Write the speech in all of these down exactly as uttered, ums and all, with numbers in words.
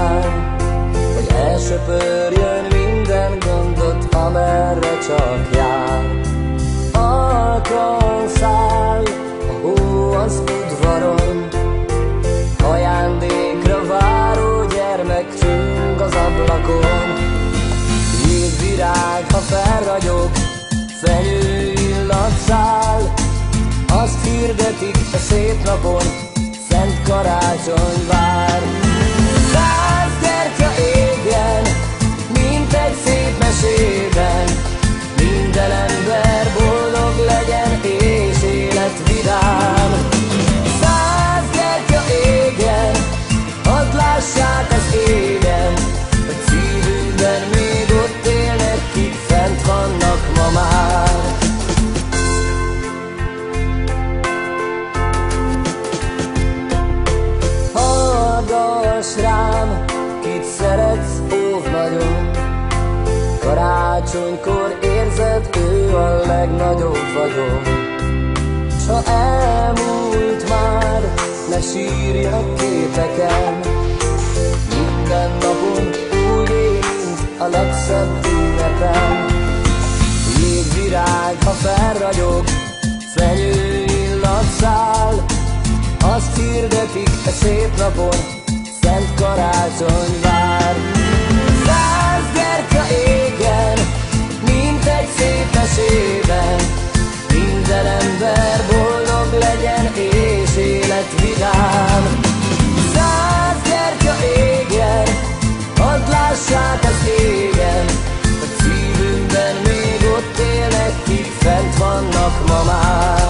hiány, hogy elsöpörjön minden gondot, amerre csak jár. Alkon száll a hó az udvaron, ajándékra váró gyermek csüng az ablakon. Jégvirág, ha felragyog, fenyő illat száll, azt hirdetik a szép napon, szent karácsony vár. Száz gyertya égjen, mint egy szép mesében, minden ember boldog legyen és élet vidám. Száz gyertya égjen, hadd lássák az égen, hogy szívünkben még ott élnek, kik fent vannak ma már. Hallgass rám, kit szeretsz, óvd nagyon, karácsonykor érzed, ő a legnagyobb vagyon. S ha elmúlt már, ne sírj a képeken, minden napon úgy élj, mint a legszebb ünnepen. Jégvirág, ha felragyog, fenyő illat száll, azt hirdetik a szép napon, szent karácsony vár. Száz gyertya égjen, mint egy szép mesében, minden ember boldog legyen és élet vidám. Száz gyertya égjen, hadd lássák az égen, hogy szívünkben még ott élnek, kik fent vannak ma már.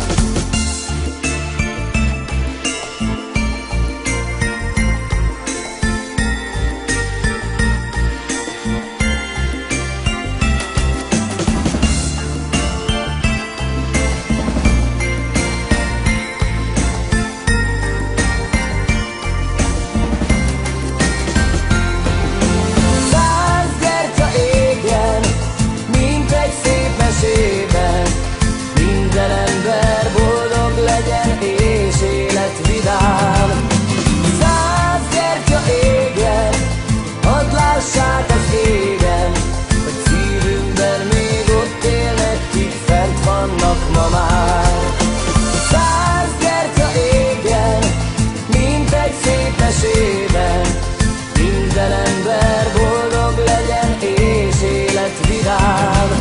Minden ember boldog legyen és élet vidám. Száz gyertya égjen, hadd lássák az égen, hogy szívünkben még ott élnek, kik fent vannak ma már. Száz gyertya égjen, mint egy szép mesében, minden ember boldog legyen és élet vidám.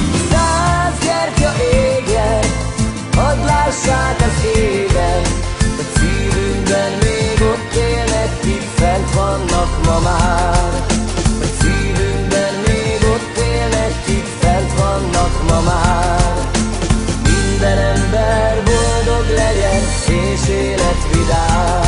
Hadd lássák az égen, hogy szívünkben még ott élnek, kik fent vannak ma már. Hogy szívünkben még ott élnek, kik fent vannak ma már. Minden ember boldog legyen és élet vidám.